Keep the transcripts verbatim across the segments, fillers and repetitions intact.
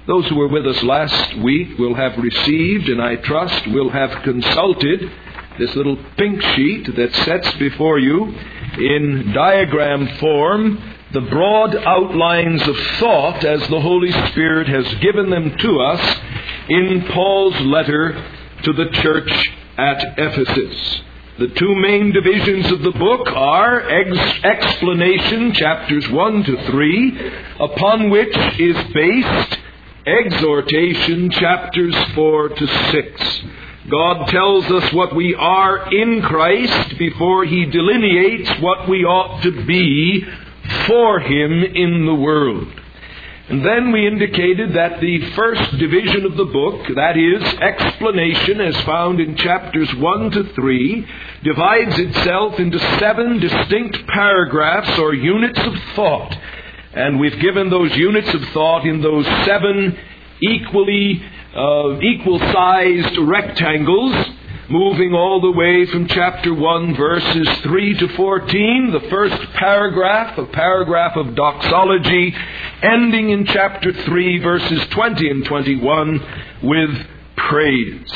Those who were with us last week will have received, and I trust will have consulted, this little pink sheet that sets before you in diagram form the broad outlines of thought as the Holy Spirit has given them to us in Paul's letter to the church at Ephesus. The two main divisions of the book are ex- explanation, chapters one to three, upon which is based exhortation, chapters four to six. God tells us what we are in Christ before He delineates what we ought to be for Him in the world. And then we indicated that the first division of the book, that is, explanation, as found in chapters one to three, divides itself into seven distinct paragraphs or units of thought. And we've given those units of thought in those seven equally uh, equal-sized rectangles, moving all the way from chapter one, verses three to fourteen, the first paragraph, a paragraph of doxology, ending in chapter three, verses twenty and twenty-one, with praise.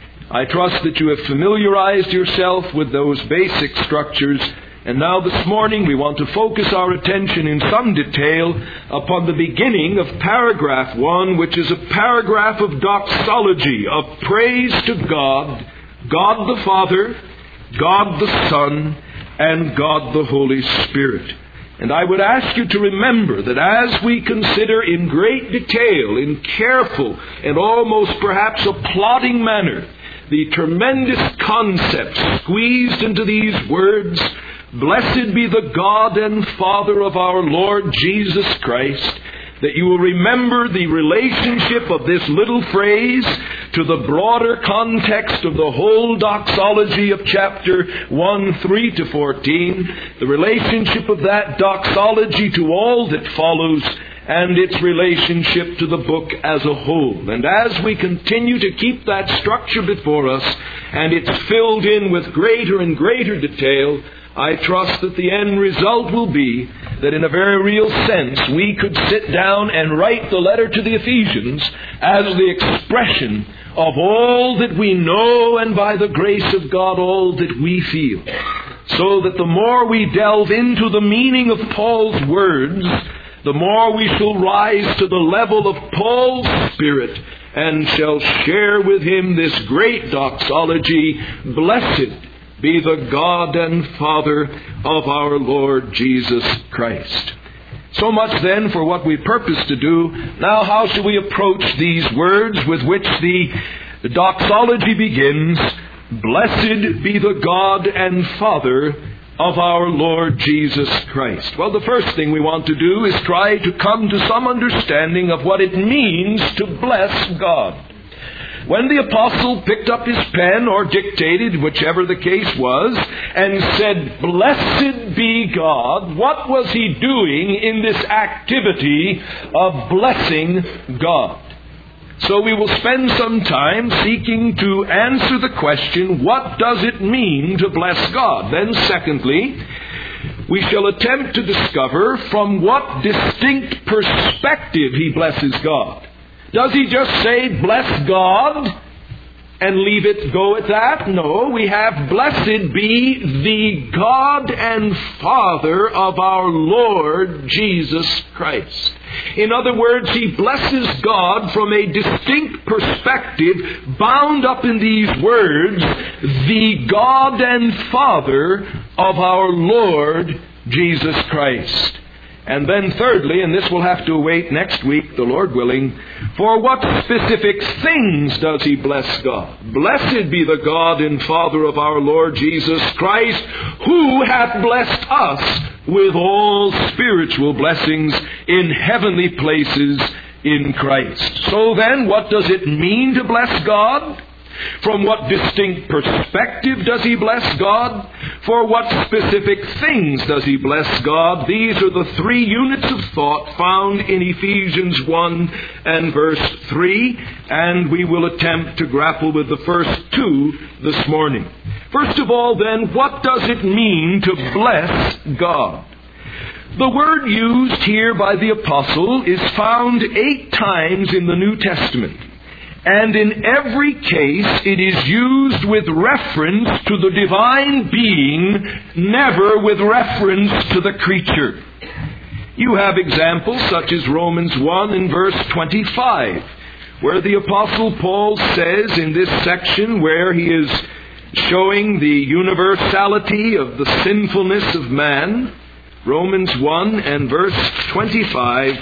I trust that you have familiarized yourself with those basic structures, and now this morning we want to focus our attention in some detail upon the beginning of paragraph one, which is a paragraph of doxology, of praise to God, God the Father, God the Son, and God the Holy Spirit. And I would ask you to remember that as we consider in great detail, in careful and almost perhaps a plodding manner, the tremendous concepts squeezed into these words, "Blessed be the God and Father of our Lord Jesus Christ," that you will remember the relationship of this little phrase to the broader context of the whole doxology of chapter one, three to fourteen, the relationship of that doxology to all that follows, and its relationship to the book as a whole. And as we continue to keep that structure before us, and it's filled in with greater and greater detail, I trust that the end result will be that in a very real sense we could sit down and write the letter to the Ephesians as the expression of all that we know and by the grace of God all that we feel. So that the more we delve into the meaning of Paul's words, the more we shall rise to the level of Paul's spirit and shall share with him this great doxology, "Blessed be the God and Father of our Lord Jesus Christ." So much then for what we purpose to do. Now how shall we approach these words with which the, the doxology begins? "Blessed be the God and Father of our Lord Jesus Christ." Well, the first thing we want to do is try to come to some understanding of what it means to bless God. When the apostle picked up his pen or dictated, whichever the case was, and said, "Blessed be God," what was he doing in this activity of blessing God? So we will spend some time seeking to answer the question, what does it mean to bless God? Then secondly, we shall attempt to discover from what distinct perspective he blesses God. Does he just say, "Bless God," and leave it go at that? No, we have, "Blessed be the God and Father of our Lord Jesus Christ." In other words, he blesses God from a distinct perspective bound up in these words, "the God and Father of our Lord Jesus Christ." And then thirdly, and this will have to await next week, the Lord willing, for what specific things does he bless God? "Blessed be the God and Father of our Lord Jesus Christ, who hath blessed us with all spiritual blessings in heavenly places in Christ." So then, what does it mean to bless God? From what distinct perspective does he bless God? For what specific things does he bless God? These are the three units of thought found in Ephesians one and verse three, and we will attempt to grapple with the first two this morning. First of all, then, what does it mean to bless God? The word used here by the apostle is found eight times in the New Testament. And in every case, it is used with reference to the divine being, never with reference to the creature. You have examples such as Romans one and verse twenty-five, where the Apostle Paul says in this section where he is showing the universality of the sinfulness of man, Romans one and verse twenty-five,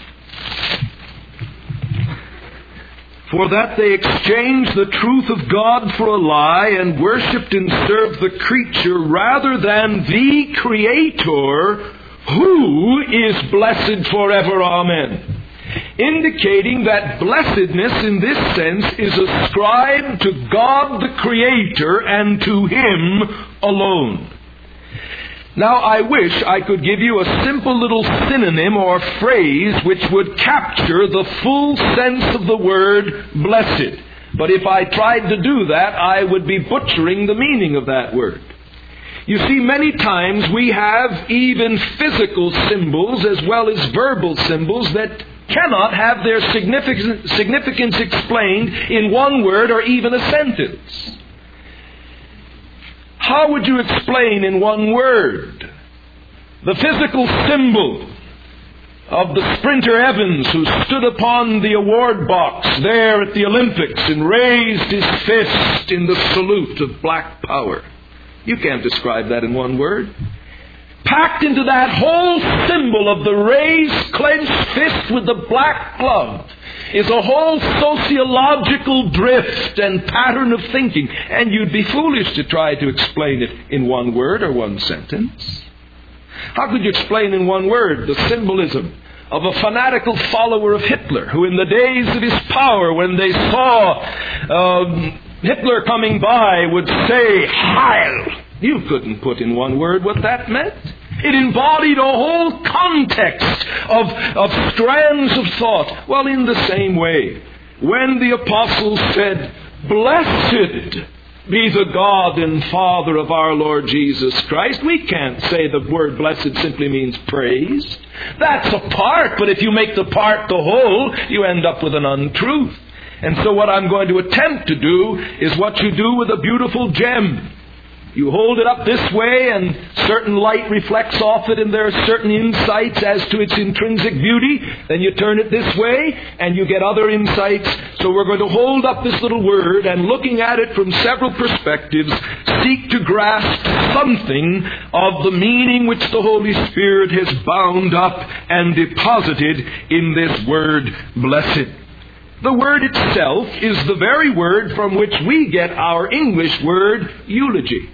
"For that they exchanged the truth of God for a lie, and worshipped and served the creature rather than the Creator, who is blessed forever. Amen." Indicating that blessedness in this sense is ascribed to God the Creator and to Him alone. Now, I wish I could give you a simple little synonym or phrase which would capture the full sense of the word blessed. But if I tried to do that, I would be butchering the meaning of that word. You see, many times we have even physical symbols as well as verbal symbols that cannot have their significance, significance explained in one word or even a sentence. How would you explain in one word the physical symbol of the sprinter Evans who stood upon the award box there at the Olympics and raised his fist in the salute of black power? You can't describe that in one word. Packed into that whole symbol of the raised, clenched fist with the black glove is a whole sociological drift and pattern of thinking. And you'd be foolish to try to explain it in one word or one sentence. How could you explain in one word the symbolism of a fanatical follower of Hitler, who in the days of his power, when they saw um, Hitler coming by, would say, "Heil"? You couldn't put in one word what that meant. It embodied a whole context of, of strands of thought. Well, in the same way, when the apostles said, "Blessed be the God and Father of our Lord Jesus Christ," we can't say the word blessed simply means praised. That's a part, but if you make the part the whole, you end up with an untruth. And so what I'm going to attempt to do is what you do with a beautiful gem. You hold it up this way and certain light reflects off it and there are certain insights as to its intrinsic beauty. Then you turn it this way and you get other insights. So we're going to hold up this little word and, looking at it from several perspectives, seek to grasp something of the meaning which the Holy Spirit has bound up and deposited in this word blessed. The word itself is the very word from which we get our English word eulogy.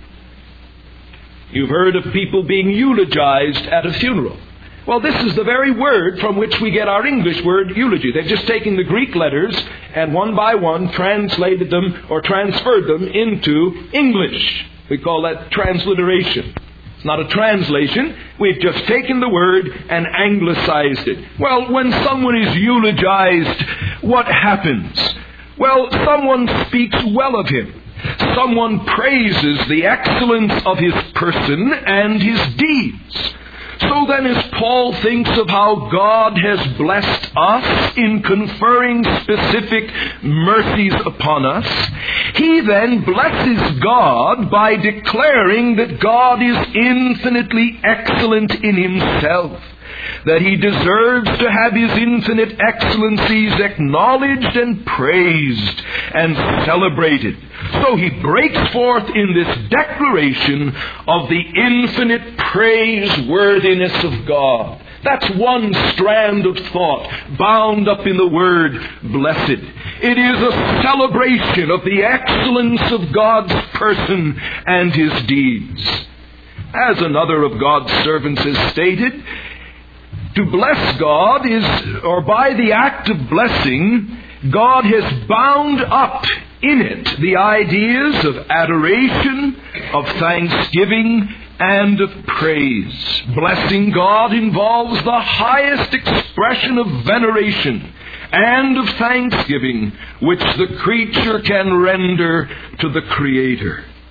You've heard of people being eulogized at a funeral. Well, this is the very word from which we get our English word eulogy. They've just taken the Greek letters and one by one translated them or transferred them into English. We call that transliteration. It's not a translation. We've just taken the word and anglicized it. Well, when someone is eulogized, what happens? Well, someone speaks well of him. Someone praises the excellence of his person and his deeds. So then, as Paul thinks of how God has blessed us in conferring specific mercies upon us, he then blesses God by declaring that God is infinitely excellent in himself, that he deserves to have his infinite excellencies acknowledged and praised and celebrated. So he breaks forth in this declaration of the infinite praiseworthiness of God. That's one strand of thought bound up in the word blessed. It is a celebration of the excellence of God's person and his deeds. As another of God's servants has stated, to bless God is, or by the act of blessing, God has bound up in it the ideas of adoration, of thanksgiving, and of praise. Blessing God involves the highest expression of veneration and of thanksgiving which the creature can render to the Creator.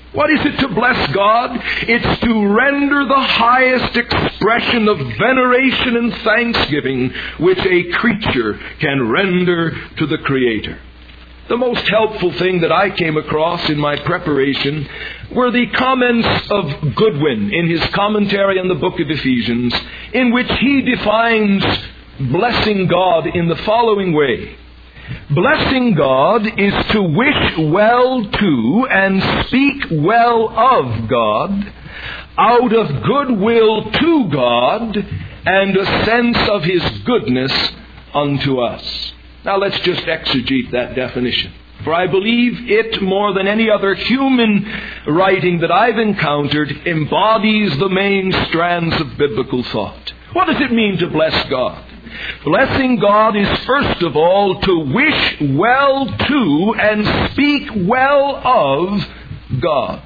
What is it to bless God? It's to render the highest expression of veneration and thanksgiving which a creature can render to the Creator. The most helpful thing that I came across in my preparation were the comments of Goodwin in his commentary on the book of Ephesians, in which he defines blessing God in the following way. Blessing God is to wish well to and speak well of God, out of goodwill to God, and a sense of His goodness unto us. Now let's just exegete that definition. For I believe it, more than any other human writing that I've encountered, embodies the main strands of biblical thought. What does it mean to bless God? Blessing God is first of all to wish well to and speak well of God.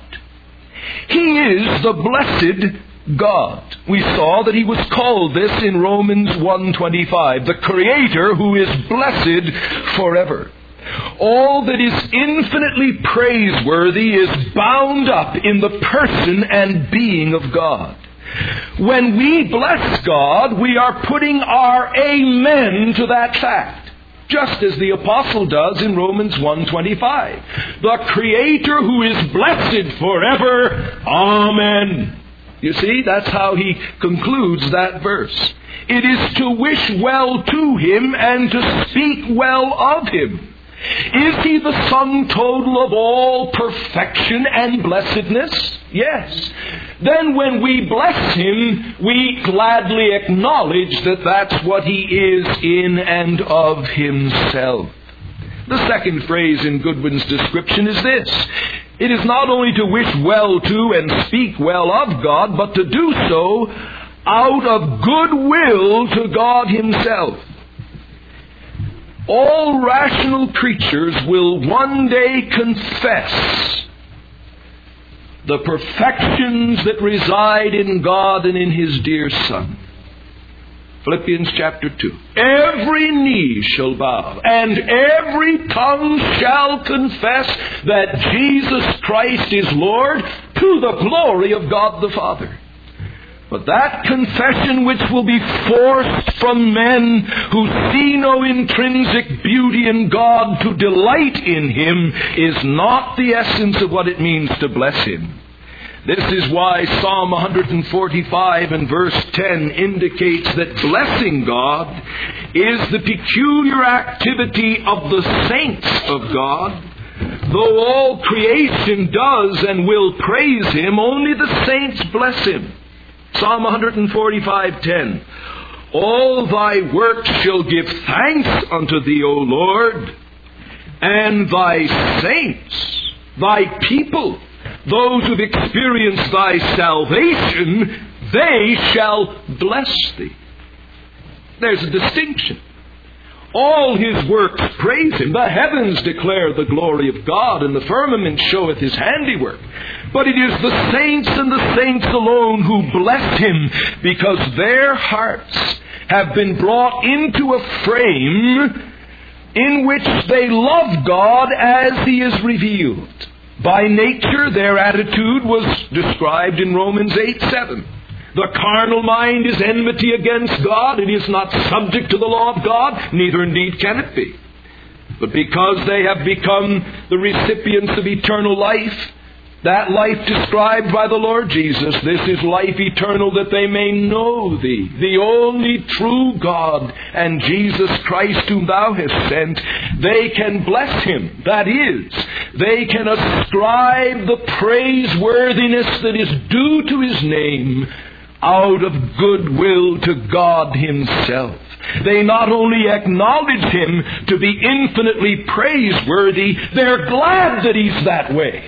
He is the blessed God. We saw that He was called this in Romans one twenty-five, the Creator who is blessed forever. All that is infinitely praiseworthy is bound up in the person and being of God. When we bless God, we are putting our amen to that fact, just as the apostle does in Romans one twenty-five. The Creator who is blessed forever. Amen. You see, that's how he concludes that verse. It is to wish well to Him and to speak well of Him. Is He the sum total of all perfection and blessedness? Yes. Then when we bless Him, we gladly acknowledge that that's what He is in and of Himself. The second phrase in Goodwin's description is this. It is not only to wish well to and speak well of God, but to do so out of goodwill to God Himself. All rational creatures will one day confess the perfections that reside in God and in His dear Son. Philippians chapter two. Every knee shall bow, and every tongue shall confess that Jesus Christ is Lord, to the glory of God the Father. But that confession which will be forced from men who see no intrinsic beauty in God to delight in Him is not the essence of what it means to bless Him. This is why Psalm one forty-five and verse ten indicates that blessing God is the peculiar activity of the saints of God. Though all creation does and will praise Him, only the saints bless Him. Psalm one forty-five ten. All Thy works shall give thanks unto Thee, O Lord, and Thy saints, Thy people, those who've experienced Thy salvation, they shall bless Thee. There's a distinction. All His works praise Him. The heavens declare the glory of God, and the firmament showeth His handiwork. But it is the saints and the saints alone who bless Him, because their hearts have been brought into a frame in which they love God as He is revealed. By nature, their attitude was described in Romans eight seven. The carnal mind is enmity against God. It is not subject to the law of God, neither indeed can it be. But because they have become the recipients of eternal life, that life described by the Lord Jesus, this is life eternal, that they may know Thee, the only true God, and Jesus Christ whom Thou hast sent. They can bless Him. That is, they can ascribe the praiseworthiness that is due to His name out of goodwill to God Himself. They not only acknowledge Him to be infinitely praiseworthy, they're glad that He's that way.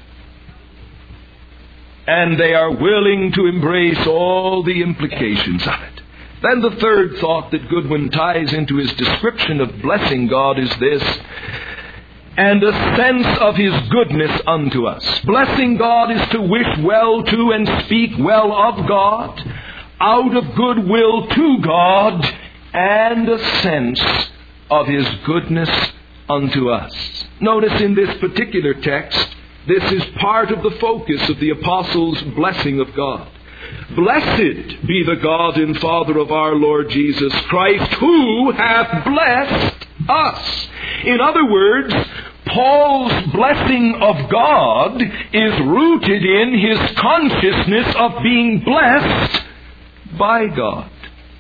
And they are willing to embrace all the implications of it. Then the third thought that Goodwin ties into his description of blessing God is this: and a sense of His goodness unto us. Blessing God is to wish well to and speak well of God, out of goodwill to God, and a sense of His goodness unto us. Notice in this particular text, This is part of the focus of the apostles' blessing of God. Blessed be the God and Father of our Lord Jesus Christ, who hath blessed us. In other words, Paul's blessing of God is rooted in his consciousness of being blessed by God.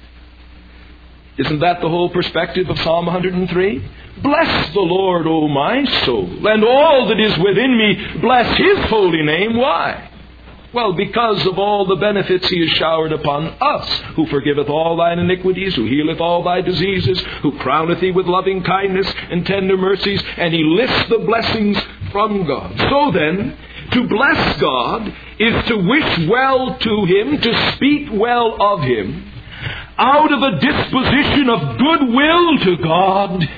Isn't that the whole perspective of Psalm one hundred three? Bless the Lord, O my soul, and all that is within me, bless His holy name. Why? Well, because of all the benefits He has showered upon us, who forgiveth all thine iniquities, who healeth all thy diseases, who crowneth thee with loving kindness and tender mercies, and He lists the blessings from God. So then, to bless God is to wish well to Him, to speak well of Him, out of a disposition of goodwill to God,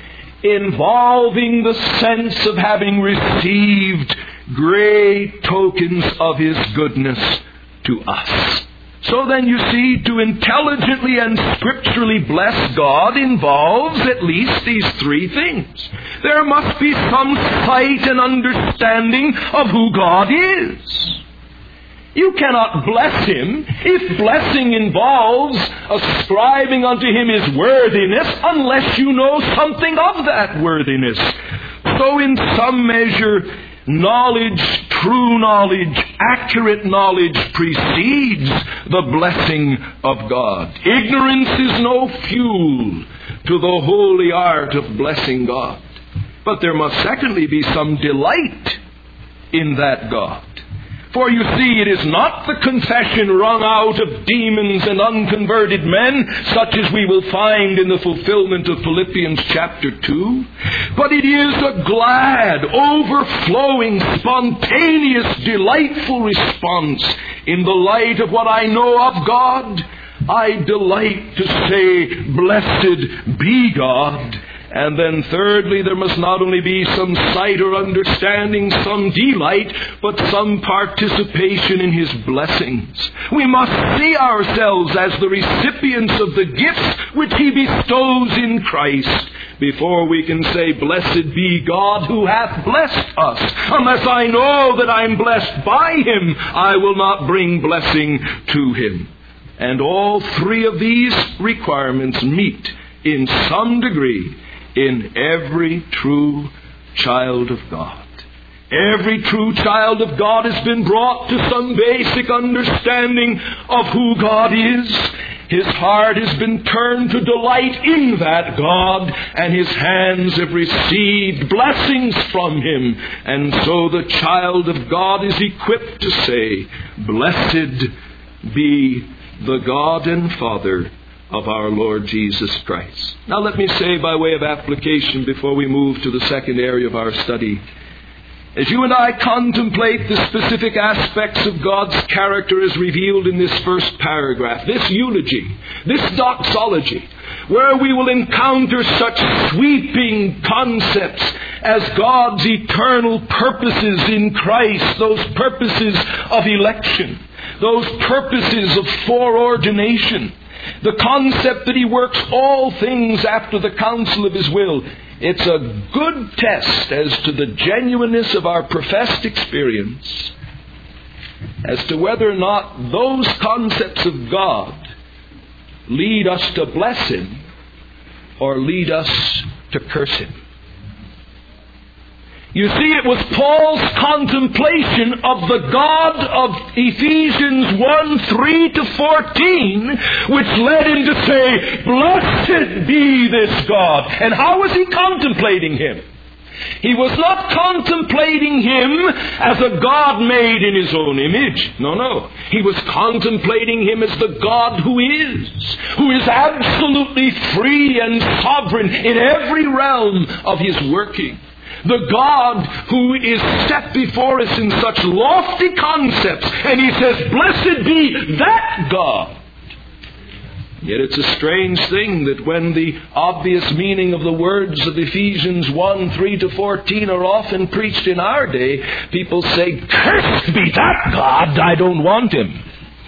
involving the sense of having received great tokens of His goodness to us. So then you see, to intelligently and scripturally bless God involves at least these three things. There must be some sight and understanding of who God is. You cannot bless Him if blessing involves ascribing unto Him His worthiness unless you know something of that worthiness. So in some measure, knowledge, true knowledge, accurate knowledge precedes the blessing of God. Ignorance is no fuel to the holy art of blessing God. But there must secondly be some delight in that God. For you see, it is not the confession wrung out of demons and unconverted men, such as we will find in the fulfillment of Philippians chapter two, but it is a glad, overflowing, spontaneous, delightful response in the light of what I know of God. I delight to say, blessed be God. And then thirdly, there must not only be some sight or understanding, some delight, but some participation in His blessings. We must see ourselves as the recipients of the gifts which He bestows in Christ before we can say, blessed be God who hath blessed us. Unless I know that I'm blessed by Him, I will not bring blessing to Him. And all three of these requirements meet in some degree in every true child of God. Every true child of God has been brought to some basic understanding of who God is. His heart has been turned to delight in that God, and his hands have received blessings from Him. And so the child of God is equipped to say, blessed be the God and Father of our Lord Jesus Christ. Now let me say by way of application before we move to the second area of our study, as you and I contemplate the specific aspects of God's character as revealed in this first paragraph, this eulogy, this doxology, where we will encounter such sweeping concepts as God's eternal purposes in Christ, those purposes of election, those purposes of foreordination, the concept that He works all things after the counsel of His will. It's a good test as to the genuineness of our professed experience as to whether or not those concepts of God lead us to bless Him or lead us to curse Him. You see, it was Paul's contemplation of the God of Ephesians one, three to fourteen, which led him to say, blessed be this God. And how was he contemplating Him? He was not contemplating Him as a God made in His own image. No, no. He was contemplating Him as the God who is, who is absolutely free and sovereign in every realm of His working. The God who is set before us in such lofty concepts. And He says, blessed be that God. Yet it's a strange thing that when the obvious meaning of the words of Ephesians one, three to fourteen are often preached in our day, people say, cursed be that God, I don't want Him.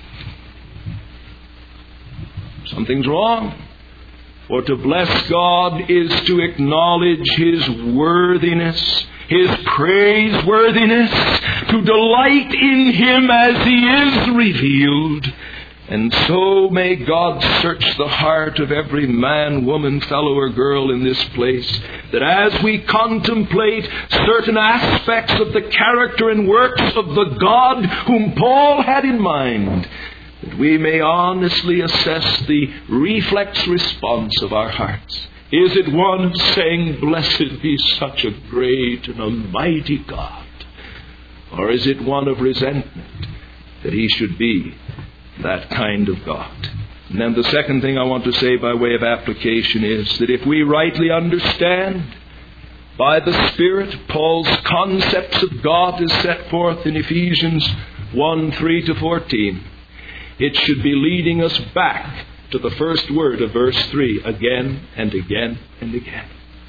Something's wrong. For to bless God is to acknowledge His worthiness, His praiseworthiness, to delight in Him as He is revealed. And so may God search the heart of every man, woman, fellow, or girl in this place, that as we contemplate certain aspects of the character and works of the God whom Paul had in mind, that we may honestly assess the reflex response of our hearts. Is it one of saying, "Blessed be such a great and a mighty God"? Or is it one of resentment that He should be that kind of God? And then the second thing I want to say by way of application is that if we rightly understand by the Spirit Paul's concepts of God as set forth in Ephesians one, three to fourteen, it should be leading us back to the first word of verse three again and again and again.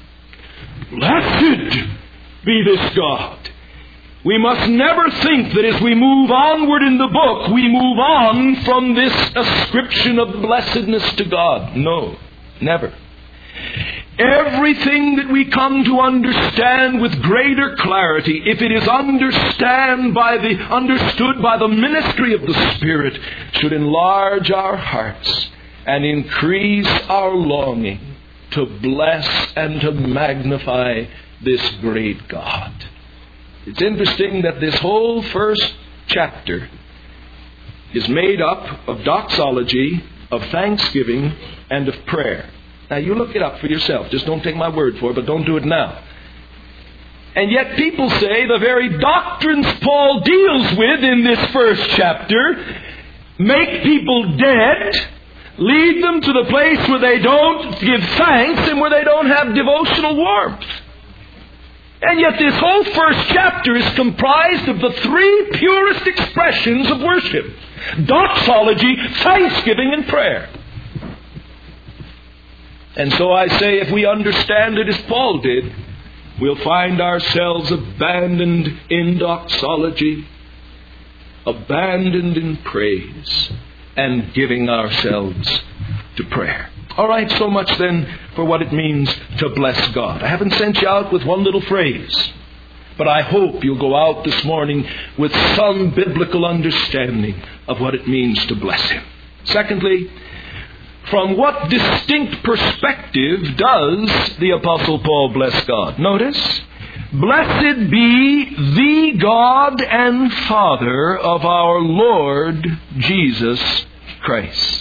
Blessed be this God. We must never think that as we move onward in the book, we move on from this ascription of blessedness to God. No, never. Everything that we come to understand with greater clarity, if it is understand by the, understood by the ministry of the Spirit, should enlarge our hearts and increase our longing to bless and to magnify this great God. It's interesting that this whole first chapter is made up of doxology, of thanksgiving, and of prayer. Now, you look it up for yourself. Just don't take my word for it, but don't do it now. And yet people say the very doctrines Paul deals with in this first chapter make people dead, lead them to the place where they don't give thanks and where they don't have devotional warmth. And yet this whole first chapter is comprised of the three purest expressions of worship: doxology, thanksgiving, and prayer. And so I say, if we understand it as Paul did, we'll find ourselves abandoned in doxology, abandoned in praise, and giving ourselves to prayer. All right, so much then for what it means to bless God. I haven't sent you out with one little phrase, but I hope you'll go out this morning with some biblical understanding of what it means to bless Him. Secondly, from what distinct perspective does the Apostle Paul bless God? Notice, blessed be the God and Father of our Lord Jesus Christ.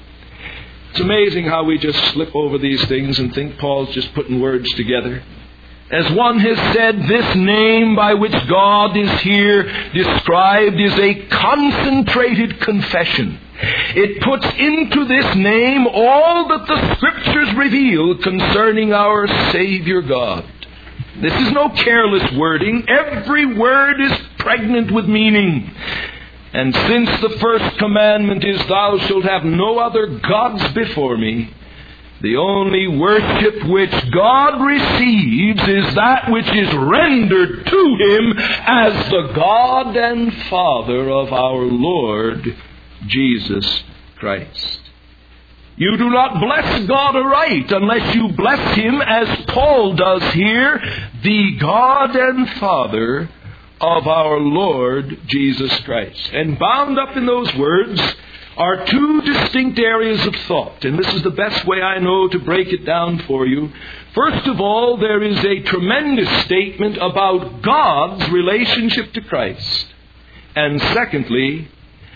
It's amazing how we just slip over these things and think Paul's just putting words together. As one has said, this name by which God is here described is a concentrated confession. It puts into this name all that the Scriptures reveal concerning our Savior God. This is no careless wording. Every word is pregnant with meaning. And since the first commandment is, "Thou shalt have no other gods before me," the only worship which God receives is that which is rendered to Him as the God and Father of our Lord Jesus Christ. You do not bless God aright unless you bless Him as Paul does here, the God and Father of our Lord Jesus Christ. And bound up in those words are two distinct areas of thought. And this is the best way I know to break it down for you. First of all, there is a tremendous statement about God's relationship to Christ. And secondly,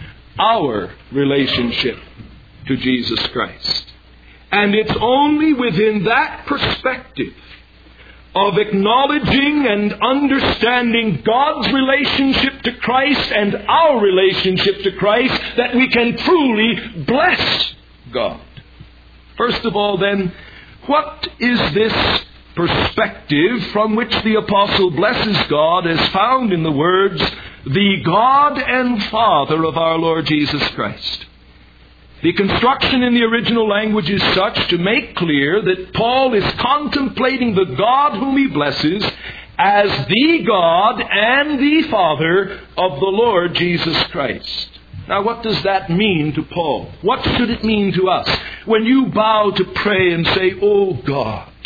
our relationship to Jesus Christ. And it's only within that perspective of acknowledging and understanding God's relationship to Christ and our relationship to Christ that we can truly bless God. First of all, then, what is this perspective from which the apostle blesses God as found in the words, "the God and Father of our Lord Jesus Christ"? The construction in the original language is such to make clear that Paul is contemplating the God whom he blesses as the God and the Father of the Lord Jesus Christ. Now, what does that mean to Paul? What should it mean to us? When you bow to pray and say, "Oh God,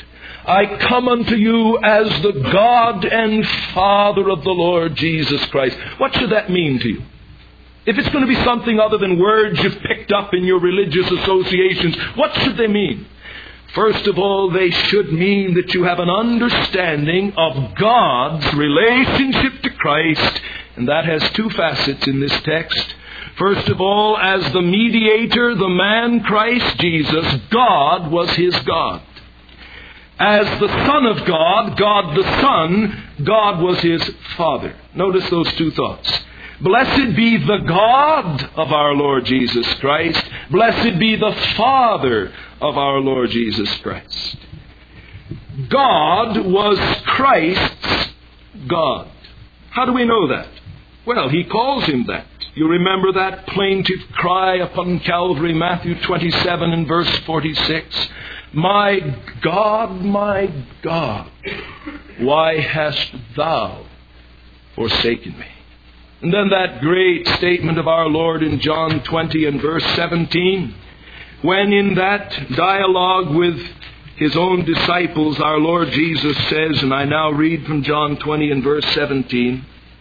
I come unto you as the God and Father of the Lord Jesus Christ. What should that mean to you? If it's going to be something other than words you've picked up in your religious associations, what should they mean? First of all, they should mean that you have an understanding of God's relationship to Christ, and that has two facets in this text. First of all, as the mediator, the man Christ Jesus, God was his God. As the Son of God, God the Son, God was his Father. Notice those two thoughts. Blessed be the God of our Lord Jesus Christ. Blessed be the Father of our Lord Jesus Christ. God was Christ's God. How do we know that? Well, he calls him that. You remember that plaintive cry upon Calvary, Matthew twenty-seven and verse forty-six. My God, my God, why hast thou forsaken me? And then that great statement of our Lord in John twenty and verse seventeen, when in that dialogue with his own disciples, our Lord Jesus says, and I now read from John twenty and verse seventeen,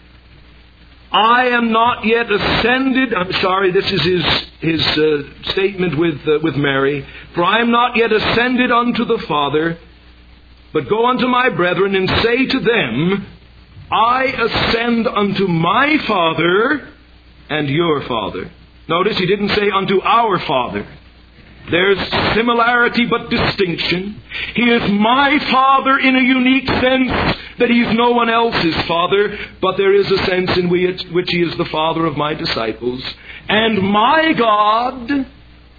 I am not yet ascended, I'm sorry, this is his, his uh, statement with, uh, with Mary, for I am not yet ascended unto the Father, but go unto my brethren and say to them, I ascend unto my Father and your Father. Notice he didn't say unto our Father. There's similarity but distinction. He is my Father in a unique sense that He's no one else's Father, but there is a sense in which, which He is the Father of my disciples. And my God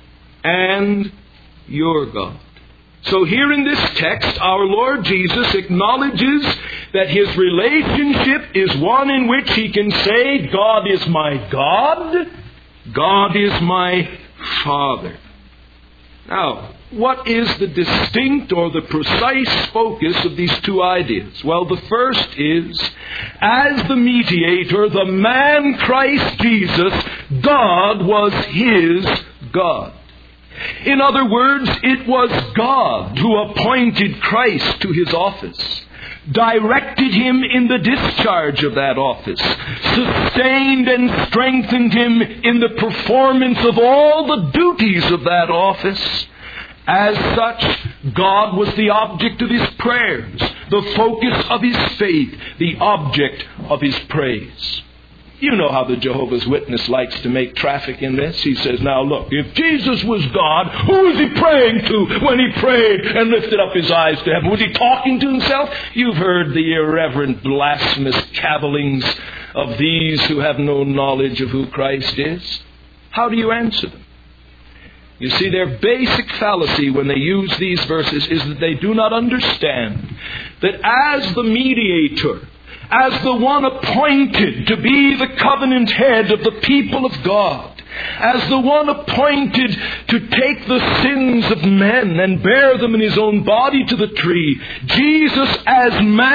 and your God. So here in this text, our Lord Jesus acknowledges that His relationship is one in which He can say, God is my God, God is my Father. Now, what is the distinct or the precise focus of these two ideas? Well, the first is, as the mediator, the man Christ Jesus, God was His God. In other words, it was God who appointed Christ to His office, directed Him in the discharge of that office, sustained and strengthened Him in the performance of all the duties of that office. As such, God was the object of His prayers, the focus of His faith, the object of His praise. You know how the Jehovah's Witness likes to make traffic in this. He says, now look, if Jesus was God, who was He praying to when He prayed and lifted up His eyes to heaven? Was He talking to Himself? You've heard the irreverent, blasphemous cavillings of these who have no knowledge of who Christ is. How do you answer them? You see, their basic fallacy when they use these verses is that they do not understand that as the mediator, as the one appointed to be the covenant head of the people of God, as the one appointed to take the sins of men and bear them in His own body to the tree, Jesus as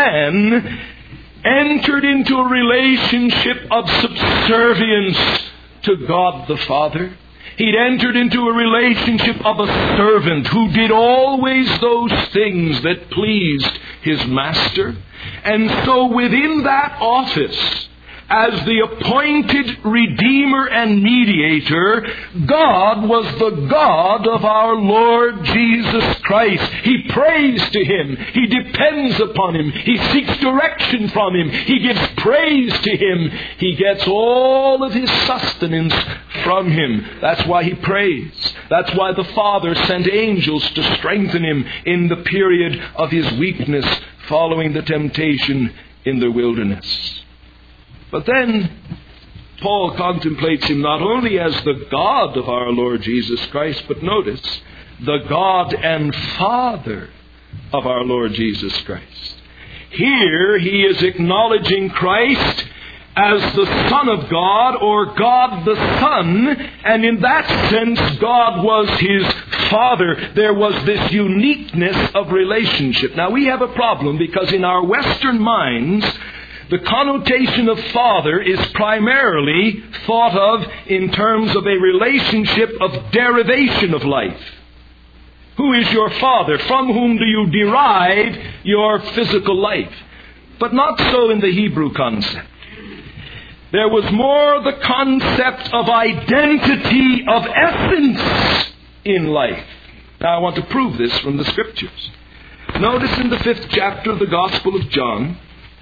man entered into a relationship of subservience to God the Father. He'd entered into a relationship of a servant who did always those things that pleased his master. And so within that office, as the appointed Redeemer and Mediator, God was the God of our Lord Jesus Christ. He prays to Him. He depends upon Him. He seeks direction from Him. He gives praise to Him. He gets all of His sustenance from Him. That's why He prays. That's why the Father sent angels to strengthen Him in the period of His weakness following the temptation in the wilderness. But then Paul contemplates Him not only as the God of our Lord Jesus Christ, but notice, the God and Father of our Lord Jesus Christ. Here he is acknowledging Christ as the Son of God, or God the Son, and in that sense God was His Father. There was this uniqueness of relationship. Now we have a problem because in our Western minds, the connotation of father is primarily thought of in terms of a relationship of derivation of life. Who is your father? From whom do you derive your physical life? But not so in the Hebrew concept. There was more the concept of identity, of essence in life. Now I want to prove this from the Scriptures. Notice in the fifth chapter of the Gospel of John,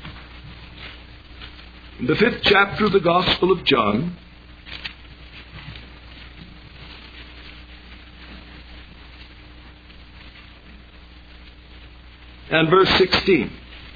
in the fifth chapter of the Gospel of John, and verse sixteen.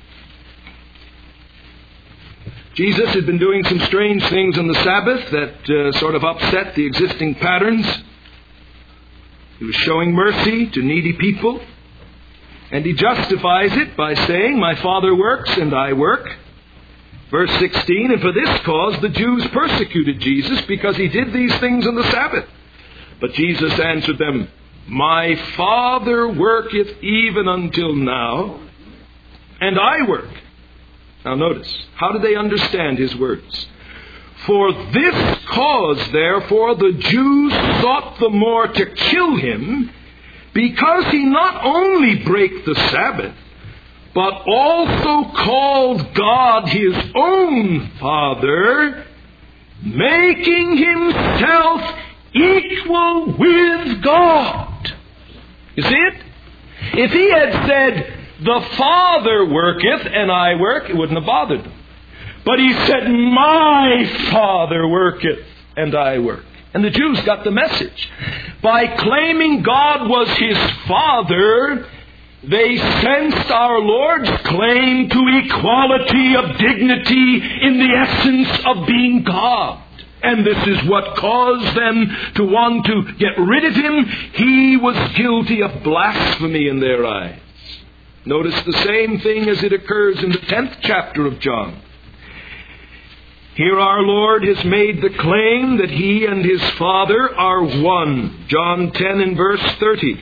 Jesus had been doing some strange things on the Sabbath that uh, sort of upset the existing patterns. He was showing mercy to needy people. And he justifies it by saying, my Father works and I work. Verse sixteen, and for this cause the Jews persecuted Jesus because he did these things on the Sabbath. But Jesus answered them, my Father worketh even until now, and I work. Now notice, how do they understand his words? For this cause, therefore, the Jews sought the more to kill him, because he not only brake the Sabbath, but also called God his own Father, making himself equal with God. You see it? If he had said, the Father worketh and I work, it wouldn't have bothered them. But he said, my Father worketh and I work. And the Jews got the message. By claiming God was his Father, they sensed our Lord's claim to equality of dignity in the essence of being God. And this is what caused them to want to get rid of him. He was guilty of blasphemy in their eyes. Notice the same thing as it occurs in the tenth chapter of John. Here our Lord has made the claim that he and his Father are one. John ten and verse thirty.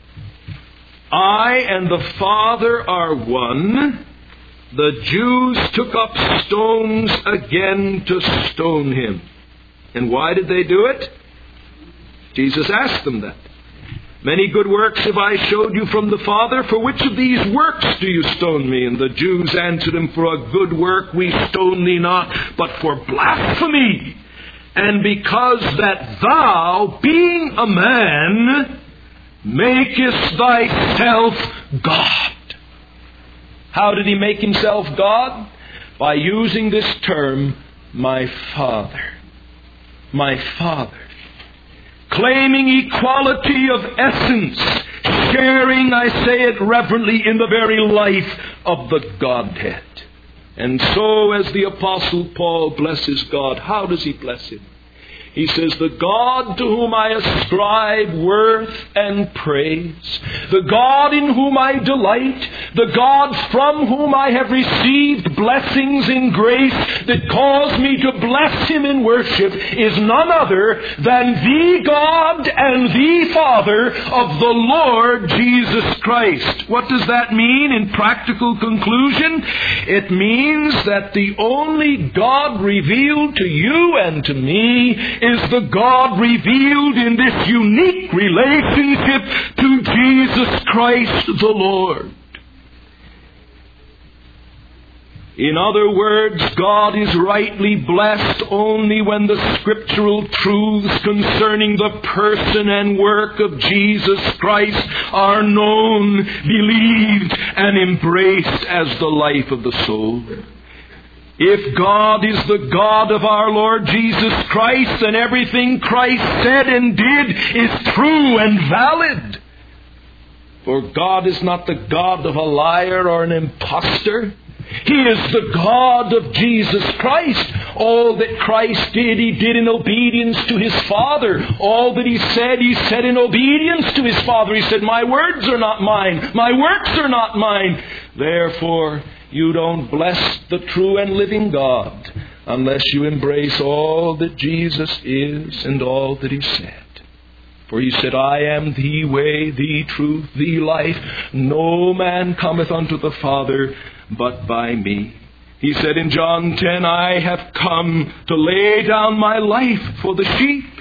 I and the Father are one. The Jews took up stones again to stone him. And why did they do it? Jesus asked them that. Many good works have I showed you from the Father. For which of these works do you stone me? And the Jews answered him, for a good work we stone thee not, but for blasphemy. And because that thou, being a man, makest thyself God. How did he make himself God? By using this term, my Father. My Father. Claiming equality of essence, sharing, I say it reverently, in the very life of the Godhead. And so as the Apostle Paul blesses God, how does he bless him? He says, the God to whom I ascribe worth and praise, the God in whom I delight, the God from whom I have received blessings in grace that cause me to bless him in worship, is none other than the God and the Father of the Lord Jesus Christ. What does that mean in practical conclusion? It means that the only God revealed to you and to me is the God revealed in this unique relationship to Jesus Christ the Lord. In other words, God is rightly blessed only when the scriptural truths concerning the person and work of Jesus Christ are known, believed, and embraced as the life of the soul. If God is the God of our Lord Jesus Christ, then everything Christ said and did is true and valid. For God is not the God of a liar or an impostor. He is the God of Jesus Christ. All that Christ did, he did in obedience to his Father. All that he said, he said in obedience to his Father. He said, my words are not mine. My works are not mine. Therefore, you don't bless the true and living God unless you embrace all that Jesus is and all that he said. For he said, I am the way, the truth, the life. No man cometh unto the Father but by me. He said in John ten, I have come to lay down my life for the sheep.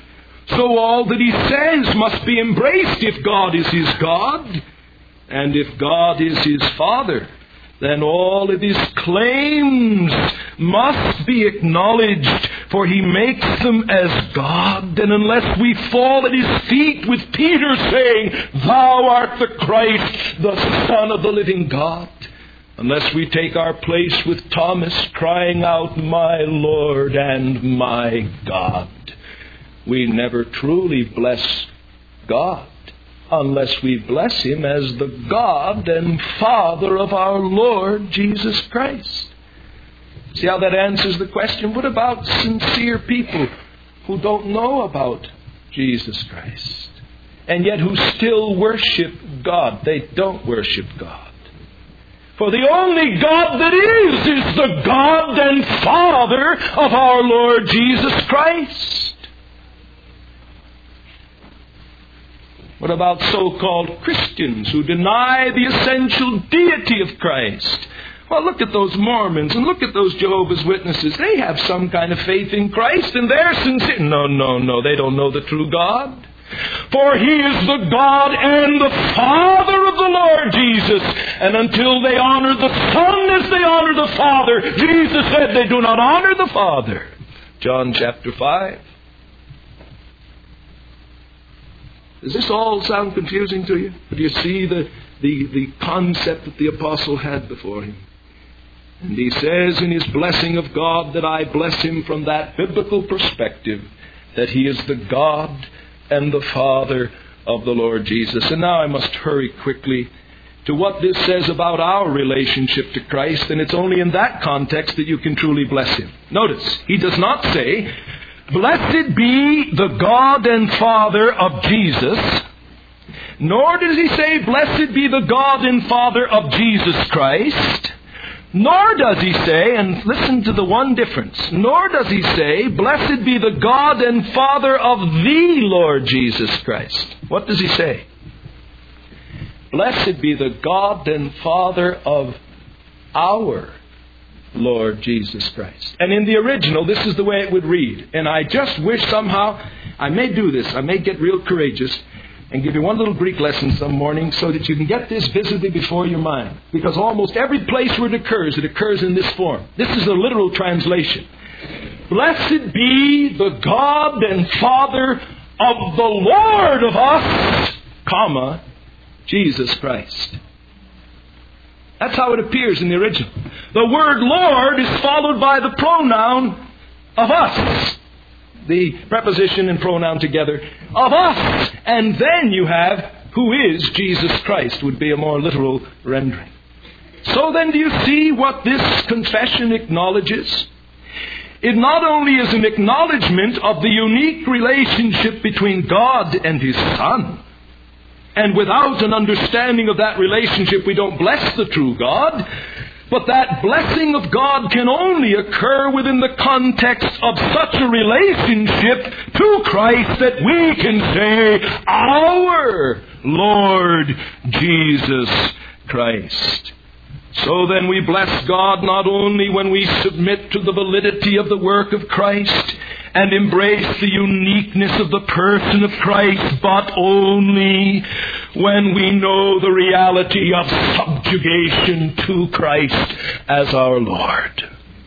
So all that he says must be embraced if God is his God. And if God is his Father, then all of his claims must be acknowledged, for he makes them as God. And unless we fall at his feet with Peter saying, "Thou art the Christ, the Son of the living God," unless we take our place with Thomas crying out, "My Lord and my God," we never truly bless God, unless we bless him as the God and Father of our Lord Jesus Christ. See how that answers the question? What about sincere people who don't know about Jesus Christ, and yet who still worship God? They don't worship God. For the only God that is, is the God and Father of our Lord Jesus Christ. What about so-called Christians who deny the essential deity of Christ? Well, look at those Mormons and look at those Jehovah's Witnesses. They have some kind of faith in Christ and they're sincere. No, no, no, they don't know the true God. For he is the God and the Father of the Lord Jesus. And until they honor the Son as they honor the Father, Jesus said they do not honor the Father. John chapter five. Does this all sound confusing to you? Do you see the, the, the concept that the apostle had before him? And he says in his blessing of God that I bless him from that biblical perspective, that he is the God and the Father of the Lord Jesus. And now I must hurry quickly to what this says about our relationship to Christ, and it's only in that context that you can truly bless him. Notice, he does not say, "Blessed be the God and Father of Jesus," nor does he say, "Blessed be the God and Father of Jesus Christ," nor does he say, and listen to the one difference, nor does he say, "Blessed be the God and Father of the Lord Jesus Christ." What does he say? "Blessed be the God and Father of our Lord Jesus Christ." And in the original, this is the way it would read. And I just wish somehow, I may do this, I may get real courageous and give you one little Greek lesson some morning so that you can get this visibly before your mind. Because almost every place where it occurs, it occurs in this form. This is a literal translation. "Blessed be the God and Father of the Lord of us, comma, Jesus Christ." That's how it appears in the original. The word Lord is followed by the pronoun of us. The preposition and pronoun together, of us. And then you have, who is Jesus Christ, would be a more literal rendering. So then, do you see what this confession acknowledges? It not only is an acknowledgement of the unique relationship between God and His Son, and without an understanding of that relationship, we don't bless the true God. But that blessing of God can only occur within the context of such a relationship to Christ that we can say, "Our Lord Jesus Christ." So then we bless God not only when we submit to the validity of the work of Christ and embrace the uniqueness of the person of Christ, but only when we know the reality of subjugation to Christ as our Lord.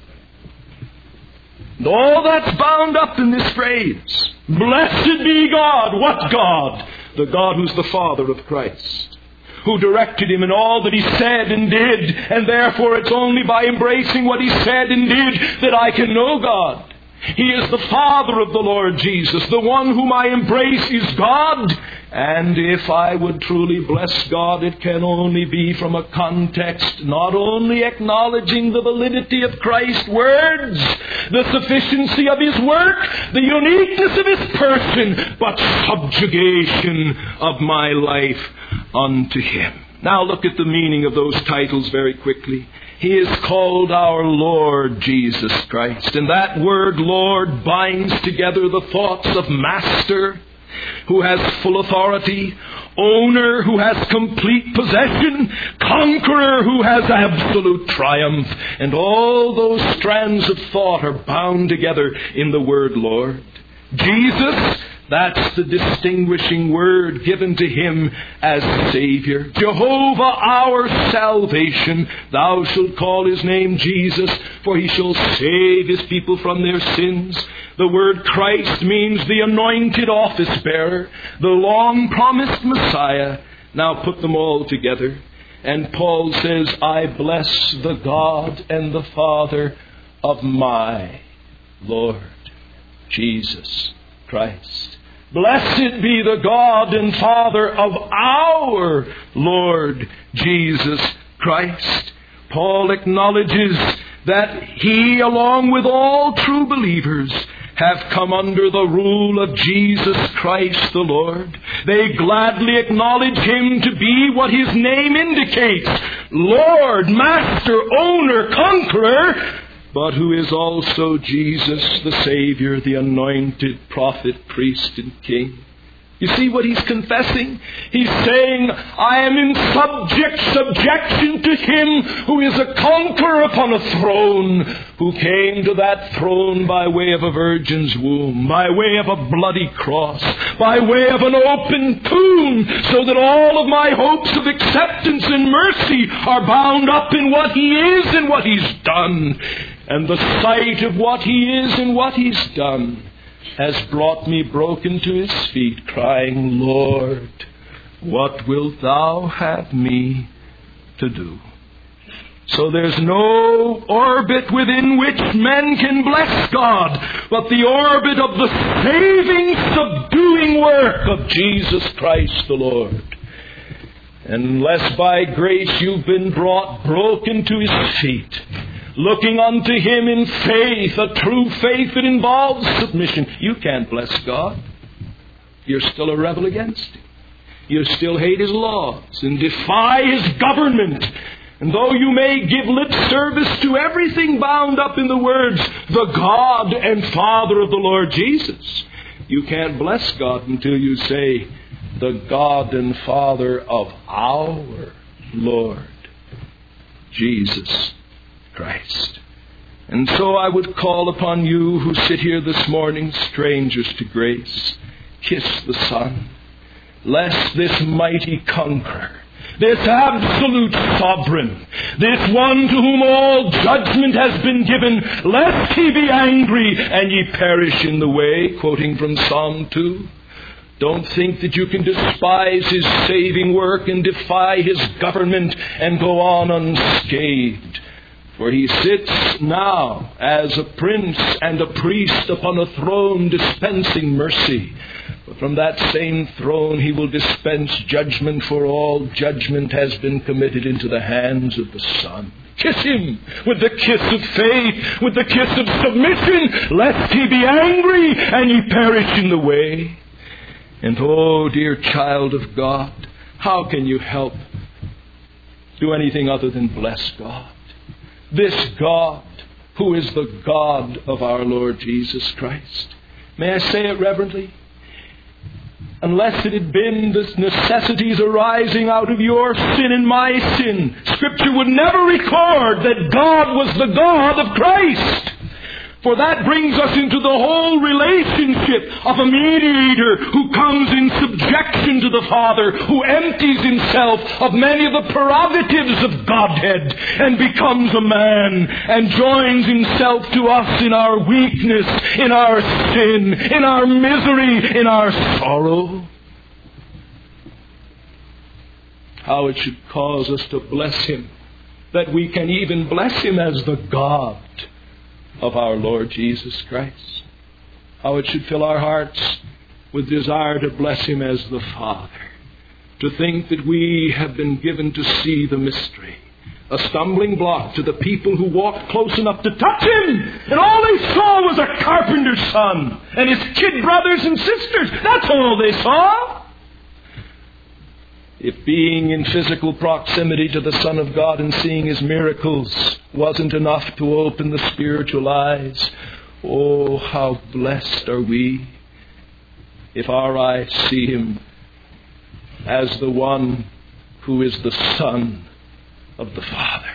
And all that's bound up in this phrase, "Blessed be God." What God? The God who's the Father of Christ, who directed him in all that he said and did, and therefore it's only by embracing what he said and did that I can know God. He is the Father of the Lord Jesus. The one whom I embrace is God. And if I would truly bless God, it can only be from a context not only acknowledging the validity of Christ's words, the sufficiency of His work, the uniqueness of His person, but subjugation of my life unto Him. Now look at the meaning of those titles very quickly. He is called our Lord Jesus Christ. And that word Lord binds together the thoughts of master, who has full authority, owner, who has complete possession, conqueror, who has absolute triumph. And all those strands of thought are bound together in the word Lord. Jesus, That's the distinguishing word given to Him as Savior. Jehovah our salvation. Thou shalt call His name Jesus, for He shall save His people from their sins. The word Christ means the anointed office bearer, the long-promised Messiah. Now put them all together. And Paul says, I bless the God and the Father of my Lord Jesus Christ. Blessed be the God and Father of our Lord Jesus Christ. Paul acknowledges that he, along with all true believers, have come under the rule of Jesus Christ the Lord. They gladly acknowledge Him to be what His name indicates, Lord, Master, Owner, Conqueror, but who is also Jesus, the Savior, the anointed prophet, priest, and king. You see what he's confessing? He's saying, I am in subject subjection to Him who is a conqueror upon a throne, who came to that throne by way of a virgin's womb, by way of a bloody cross, by way of an open tomb, so that all of my hopes of acceptance and mercy are bound up in what He is and what He's done. And the sight of what He is and what He's done has brought me broken to His feet, crying, Lord, what wilt Thou have me to do? So there's no orbit within which men can bless God, but the orbit of the saving, subduing work of Jesus Christ the Lord. Unless by grace you've been brought broken to His feet, looking unto Him in faith, a true faith that involves submission, you can't bless God. You're still a rebel against Him. You still hate His laws and defy His government. And though you may give lip service to everything bound up in the words, the God and Father of the Lord Jesus, you can't bless God until you say, the God and Father of our Lord Jesus Christ. And so I would call upon you who sit here this morning, strangers to grace, kiss the Son, lest this mighty conqueror, this absolute sovereign, this one to whom all judgment has been given, lest He be angry and ye perish in the way, quoting from Psalm two. Don't think that you can despise His saving work and defy His government and go on unscathed. For He sits now as a prince and a priest upon a throne dispensing mercy. But from that same throne He will dispense judgment, for all judgment has been committed into the hands of the Son. Kiss Him with the kiss of faith, with the kiss of submission, lest He be angry and ye perish in the way. And oh, dear child of God, how can you help do anything other than bless God? This God, who is the God of our Lord Jesus Christ. May I say it reverently? Unless it had been the necessities arising out of your sin and my sin, Scripture would never record that God was the God of Christ. For that brings us into the whole relationship of a mediator who comes in subjection to the Father, who empties Himself of many of the prerogatives of Godhead and becomes a man and joins Himself to us in our weakness, in our sin, in our misery, in our sorrow. How it should cause us to bless Him, that we can even bless Him as the God of our Lord Jesus Christ. How it should fill our hearts with desire to bless Him as the Father. To think that we have been given to see the mystery. A stumbling block to the people who walked close enough to touch Him. And all they saw was a carpenter's son and his kid brothers and sisters. That's all they saw. If being in physical proximity to the Son of God and seeing His miracles wasn't enough to open the spiritual eyes, oh, how blessed are we if our eyes see Him as the one who is the Son of the Father.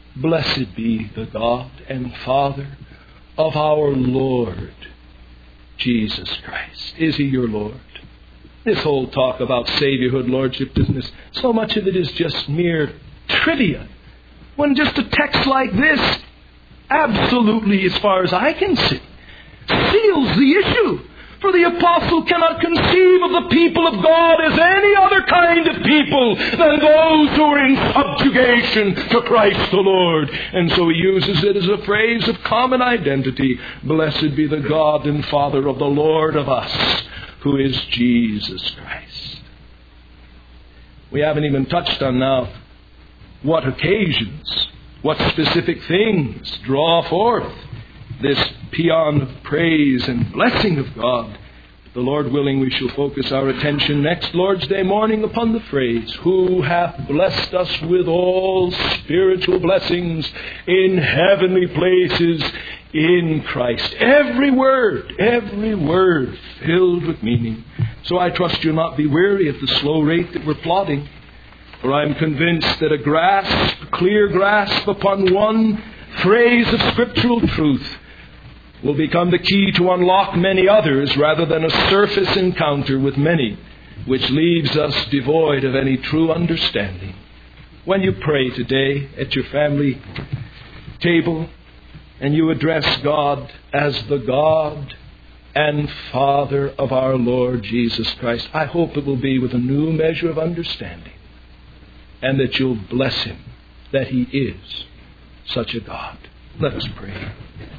Blessed be the God and Father of our Lord Jesus Christ. Is He your Lord? This whole talk about Saviorhood, Lordship, business, so much of it is just mere trivia. When just a text like this, absolutely, as far as I can see, seals the issue. For the apostle cannot conceive of the people of God as any other kind of people than those who are in subjugation to Christ the Lord. And so he uses it as a phrase of common identity. Blessed be the God and Father of the Lord of us, who is Jesus Christ. We haven't even touched on now what occasions, what specific things draw forth this paean of praise and blessing of God. The Lord willing, we shall focus our attention next Lord's Day morning upon the phrase, who hath blessed us with all spiritual blessings in heavenly places in Christ. Every word, every word filled with meaning. So I trust you'll not be weary at the slow rate that we're plodding. For I'm convinced that a grasp, a clear grasp upon one phrase of scriptural truth will become the key to unlock many others rather than a surface encounter with many, which leaves us devoid of any true understanding. When you pray today at your family table and you address God as the God and Father of our Lord Jesus Christ, I hope it will be with a new measure of understanding, and that you'll bless Him, that He is such a God. Let us pray.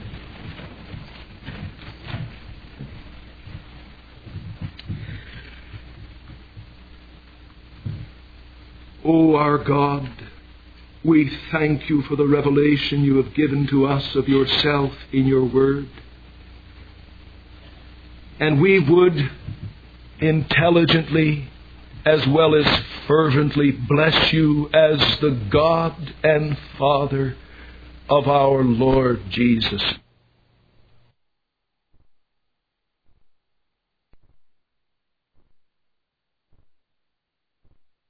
O our God, we thank You for the revelation You have given to us of Yourself in Your Word. And we would intelligently as well as fervently bless You as the God and Father of our Lord Jesus